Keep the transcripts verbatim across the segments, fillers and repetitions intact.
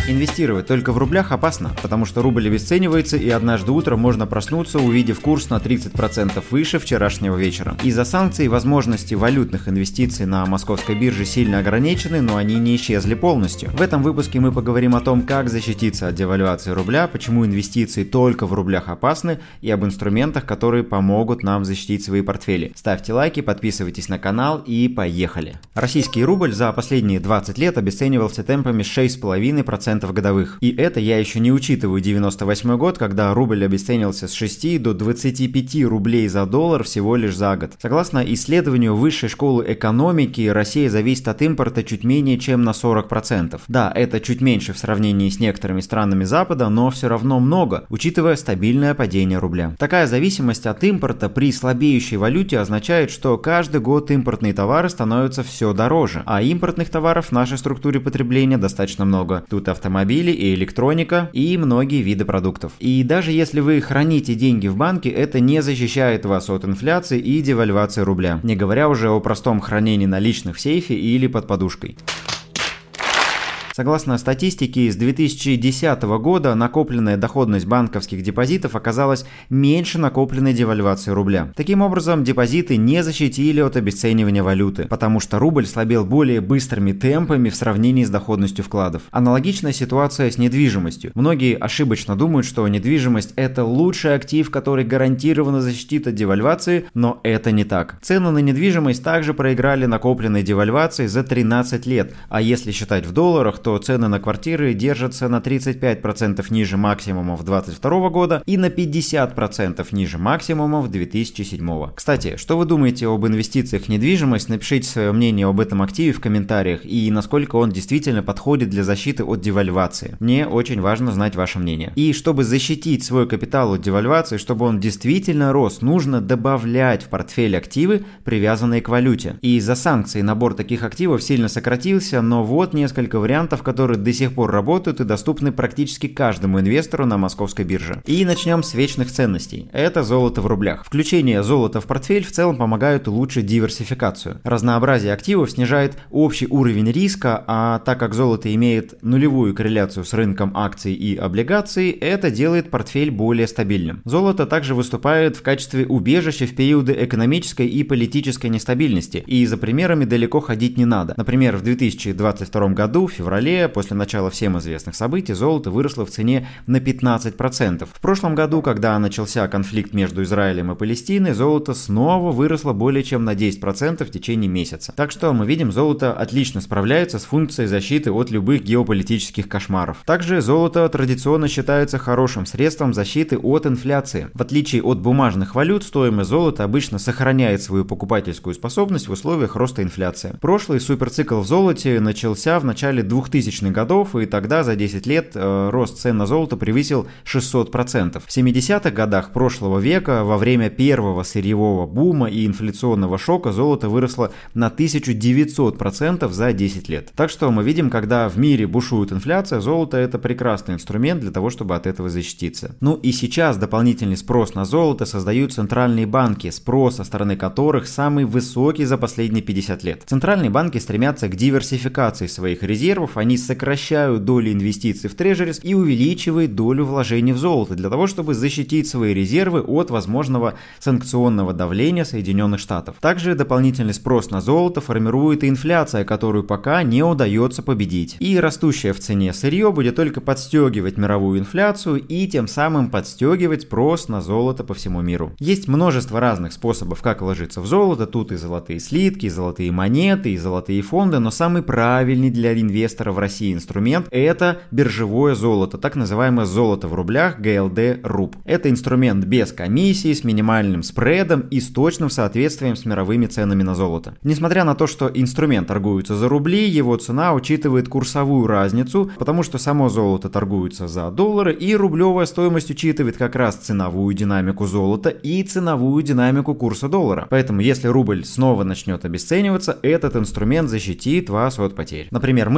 Инвестировать только в рублях опасно, потому что рубль обесценивается, и однажды утром можно проснуться, увидев курс на тридцать процентов выше вчерашнего вечера. Из-за санкций возможности валютных инвестиций на московской бирже сильно ограничены, но они не исчезли полностью. В этом выпуске мы поговорим о том, как защититься от девальвации рубля, почему инвестиции только в рублях опасны, и об инструментах, которые помогут нам защитить свои портфели. Ставьте лайки, подписывайтесь на канал и поехали. Российский рубль за последние двадцать лет обесценивался темпами шесть целых пять десятых процента годовых. И это я еще не учитываю девяносто восьмой год, когда рубль обесценился с шести до двадцати пяти рублей за доллар всего лишь за год. Согласно исследованию Высшей школы экономики, Россия зависит от импорта чуть менее чем на сорок процентов. Да, это чуть меньше в сравнении с некоторыми странами Запада, но все равно много, учитывая стабильное падение рубля. Такая зависимость от импорта при слабеющей валюте означает, что каждый год импортные товары становятся все дороже, а импортных товаров в нашей структуре потребления достаточно много. Тут автомобили и электроника и многие виды продуктов. И даже если вы храните деньги в банке, это не защищает вас от инфляции и девальвации рубля, не говоря уже о простом хранении наличных в сейфе или под подушкой. Согласно статистике, с две тысячи десятого года накопленная доходность банковских депозитов оказалась меньше накопленной девальвации рубля. Таким образом, депозиты не защитили от обесценивания валюты, потому что рубль слабел более быстрыми темпами в сравнении с доходностью вкладов. Аналогичная ситуация с недвижимостью. Многие ошибочно думают, что недвижимость – это лучший актив, который гарантированно защитит от девальвации, но это не так. Цены на недвижимость также проиграли накопленной девальвации за тринадцать лет, а если считать в долларах, то цены на квартиры держатся на тридцать пять процентов ниже максимумов две тысячи двадцать второго года и на пятьдесят процентов ниже максимумов две тысячи седьмого. Кстати, что вы думаете об инвестициях в недвижимость? Напишите свое мнение об этом активе в комментариях и насколько он действительно подходит для защиты от девальвации. Мне очень важно знать ваше мнение. И чтобы защитить свой капитал от девальвации, чтобы он действительно рос, нужно добавлять в портфель активы, привязанные к валюте. И из-за санкций набор таких активов сильно сократился, но вот несколько вариантов, которые до сих пор работают и доступны практически каждому инвестору на московской бирже. И начнем с вечных ценностей. Это золото в рублях. Включение золота в портфель в целом помогает улучшить диверсификацию. Разнообразие активов снижает общий уровень риска, а так как золото имеет нулевую корреляцию с рынком акций и облигаций, это делает портфель более стабильным. Золото также выступает в качестве убежища в периоды экономической и политической нестабильности, и за примерами далеко ходить не надо. Например, в две тысячи двадцать втором году, в феврале, после начала всем известных событий, золото выросло в цене на пятнадцать процентов. В прошлом году, когда начался конфликт между Израилем и Палестиной, золото снова выросло более чем на десять процентов в течение месяца. Так что мы видим, золото отлично справляется с функцией защиты от любых геополитических кошмаров. Также золото традиционно считается хорошим средством защиты от инфляции. В отличие от бумажных валют, стоимость золота обычно сохраняет свою покупательскую способность в условиях роста инфляции. Прошлый суперцикл в золоте начался в начале двухтысячных годов, и тогда за десять лет э, рост цен на золото превысил шестьсот процентов. В семидесятых годах прошлого века, во время первого сырьевого бума и инфляционного шока, золото выросло на тысячу девятьсот процентов за десять лет. Так что мы видим, когда в мире бушует инфляция, золото – это прекрасный инструмент для того, чтобы от этого защититься. Ну и сейчас дополнительный спрос на золото создают центральные банки, спрос со стороны которых самый высокий за последние пятьдесят лет. Центральные банки стремятся к диверсификации своих резервов, они сокращают долю инвестиций в трежерис и увеличивают долю вложений в золото для того, чтобы защитить свои резервы от возможного санкционного давления Соединенных Штатов. Также дополнительный спрос на золото формирует и инфляция, которую пока не удается победить. И растущее в цене сырье будет только подстегивать мировую инфляцию и тем самым подстегивать спрос на золото по всему миру. Есть множество разных способов, как вложиться в золото. Тут и золотые слитки, и золотые монеты, и золотые фонды, но самый правильный для инвестора в России инструмент – это биржевое золото, так называемое золото в рублях гэ эл дэ руб. Это инструмент без комиссии, с минимальным спредом и с точным соответствием с мировыми ценами на золото. Несмотря на то, что инструмент торгуется за рубли, его цена учитывает курсовую разницу, потому что само золото торгуется за доллары, и рублевая стоимость учитывает как раз ценовую динамику золота и ценовую динамику курса доллара. Поэтому если рубль снова начнет обесцениваться, этот инструмент защитит вас от потерь. Например, мы в портфеле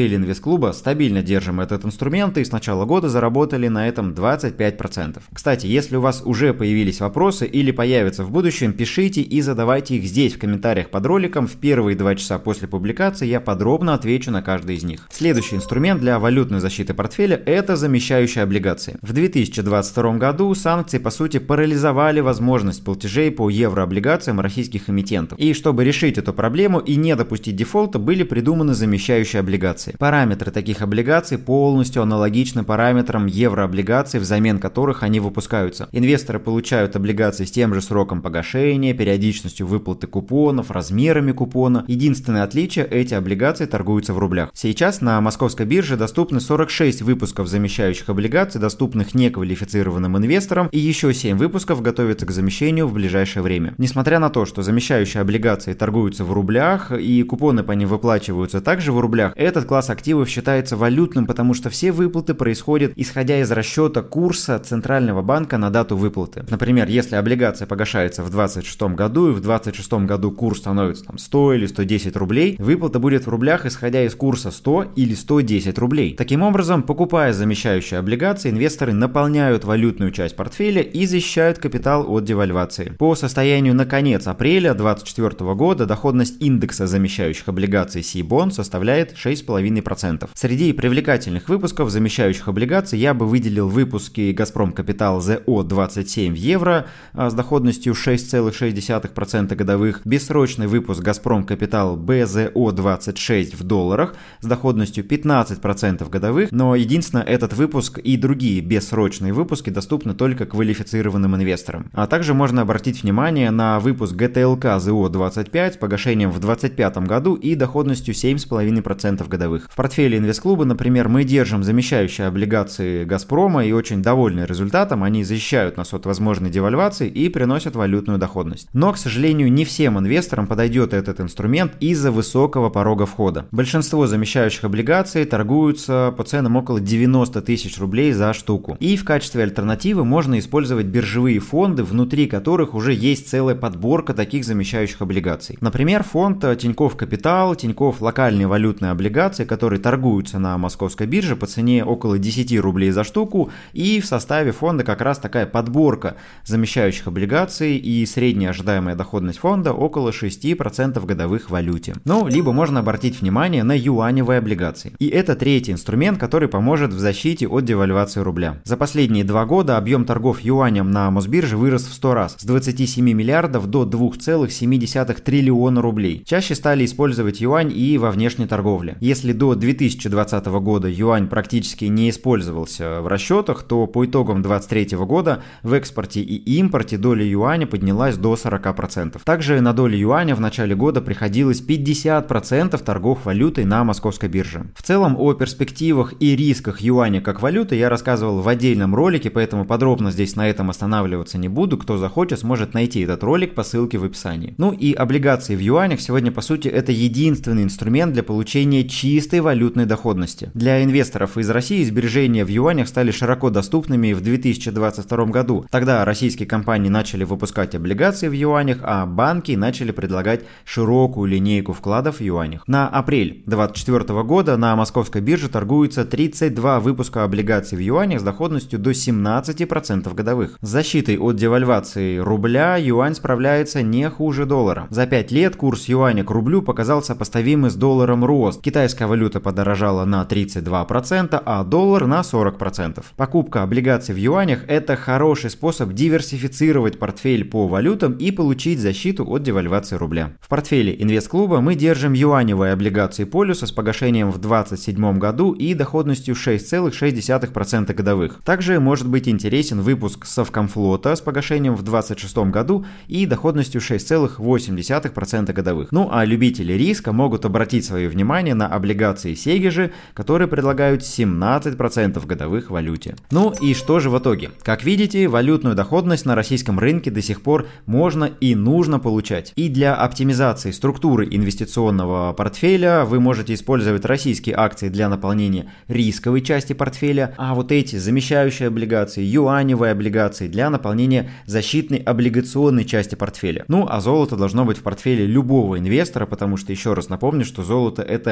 портфеле инвестклуба стабильно держим этот инструмент и с начала года заработали на этом двадцать пять процентов. Кстати, если у вас уже появились вопросы или появятся в будущем, пишите и задавайте их здесь в комментариях под роликом. В первые два часа после публикации я подробно отвечу на каждый из них. Следующий инструмент для валютной защиты портфеля – это замещающие облигации. В две тысячи двадцать втором году санкции по сути парализовали возможность платежей по еврооблигациям российских эмитентов. И чтобы решить эту проблему и не допустить дефолта, были придуманы замещающие облигации. Параметры таких облигаций полностью аналогичны параметрам еврооблигаций, взамен которых они выпускаются. Инвесторы получают облигации с тем же сроком погашения, периодичностью выплаты купонов, размерами купона. Единственное отличие – эти облигации торгуются в рублях. Сейчас на московской бирже доступны сорок шесть выпусков замещающих облигаций, доступных неквалифицированным инвесторам, и еще семь выпусков готовятся к замещению в ближайшее время. Несмотря на то, что замещающие облигации торгуются в рублях и купоны по ним выплачиваются также в рублях, этот класс активов считается валютным, потому что все выплаты происходят исходя из расчета курса Центрального банка на дату выплаты. Например, если облигация погашается в двадцать шестом году и в двадцать шестом году курс становится там сто или сто десять рублей, выплата будет в рублях, исходя из курса сто или сто десять рублей. Таким образом, покупая замещающие облигации, инвесторы наполняют валютную часть портфеля и защищают капитал от девальвации. По состоянию на конец апреля две тысячи двадцать четвёртого года доходность индекса замещающих облигаций Сибон составляет шесть целых пять десятых процента. Среди привлекательных выпусков замещающих облигаций я бы выделил выпуски Газпром Капитал зэ о двадцать семь в евро с доходностью шесть целых шесть десятых процента годовых, бессрочный выпуск Газпром Капитал бэ зэ о двадцать шесть в долларах с доходностью пятнадцать процентов годовых, но единственное, этот выпуск и другие бессрочные выпуски доступны только квалифицированным инвесторам. А также можно обратить внимание на выпуск гэ тэ эл ка зэ о двадцать пять с погашением в двадцать пятом году и доходностью семь целых пять десятых процента годовых. В портфеле инвестклуба, например, мы держим замещающие облигации Газпрома и очень довольны результатом, они защищают нас от возможной девальвации и приносят валютную доходность. Но, к сожалению, не всем инвесторам подойдет этот инструмент из-за высокого порога входа. Большинство замещающих облигаций торгуются по ценам около девяносто тысяч рублей за штуку. И в качестве альтернативы можно использовать биржевые фонды, внутри которых уже есть целая подборка таких замещающих облигаций. Например, фонд Тинькофф Капитал, Тинькофф локальные валютные облигации, которые торгуются на московской бирже по цене около десять рублей за штуку, и в составе фонда как раз такая подборка замещающих облигаций, и средняя ожидаемая доходность фонда около шесть процентов годовых в валюте. Ну, либо можно обратить внимание на юаневые облигации. И это третий инструмент, который поможет в защите от девальвации рубля. За последние два года объем торгов юанем на Мосбирже вырос в сто раз, с двадцати семи миллиардов до двух целых семи десятых триллиона рублей. Чаще стали использовать юань и во внешней торговле. Если до две тысячи двадцатого года юань практически не использовался в расчетах, то по итогам две тысячи двадцать третьего года в экспорте и импорте доля юаня поднялась до сорока процентов. Также на долю юаня в начале года приходилось пятьдесят процентов торгов валютой на московской бирже. В целом о перспективах и рисках юаня как валюты я рассказывал в отдельном ролике, поэтому подробно здесь на этом останавливаться не буду. Кто захочет, сможет найти этот ролик по ссылке в описании. Ну и облигации в юанях сегодня по сути это единственный инструмент для получения чистой валютной доходности. Для инвесторов из России сбережения в юанях стали широко доступными в две тысячи двадцать втором году. Тогда российские компании начали выпускать облигации в юанях, а банки начали предлагать широкую линейку вкладов в юанях. На апрель две тысячи двадцать четвёртого года на московской бирже торгуется тридцать два выпуска облигаций в юанях с доходностью до семнадцати процентов годовых. С защитой от девальвации рубля юань справляется не хуже доллара. За пять лет курс юаня к рублю показал сопоставимый с долларом рост. Китайская валюта подорожала на тридцать два процента, а доллар на сорок процентов. Покупка облигаций в юанях – это хороший способ диверсифицировать портфель по валютам и получить защиту от девальвации рубля. В портфеле инвестклуба мы держим юаневые облигации полюса с погашением в две тысячи двадцать седьмом году и доходностью шесть целых шесть десятых процента годовых. Также может быть интересен выпуск Совкомфлота с погашением в две тысячи двадцать шестом году и доходностью шесть целых восемь десятых процента годовых. Ну а любители риска могут обратить свое внимание на облигации Сегежи, которые предлагают семнадцать процентов годовых в валюте. Ну и что же в итоге? Как видите, валютную доходность на российском рынке до сих пор можно и нужно получать. И для оптимизации структуры инвестиционного портфеля вы можете использовать российские акции для наполнения рисковой части портфеля, а вот эти замещающие облигации, юаневые облигации для наполнения защитной облигационной части портфеля. Ну а золото должно быть в портфеле любого инвестора, потому что, еще раз напомню, что золото это не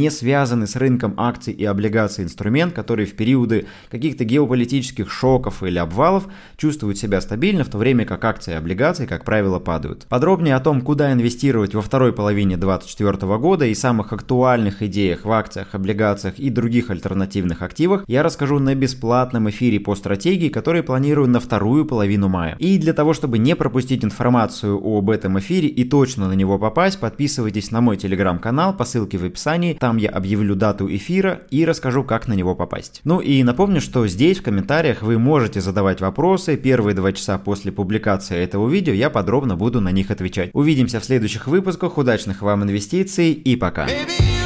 не связанный с рынком акций и облигаций инструмент, который в периоды каких-то геополитических шоков или обвалов чувствует себя стабильно, в то время как акции и облигации, как правило, падают. Подробнее о том, куда инвестировать во второй половине две тысячи двадцать четвёртого года и самых актуальных идеях в акциях, облигациях и других альтернативных активах я расскажу на бесплатном эфире по стратегии, который планирую на вторую половину мая. И для того, чтобы не пропустить информацию об этом эфире и точно на него попасть, подписывайтесь на мой телеграм-канал по ссылке в описании, там я объявлю дату эфира и расскажу, как на него попасть. Ну и напомню, что здесь в комментариях вы можете задавать вопросы, первые два часа после публикации этого видео я подробно буду на них отвечать. Увидимся в следующих выпусках, удачных вам инвестиций и пока! Baby.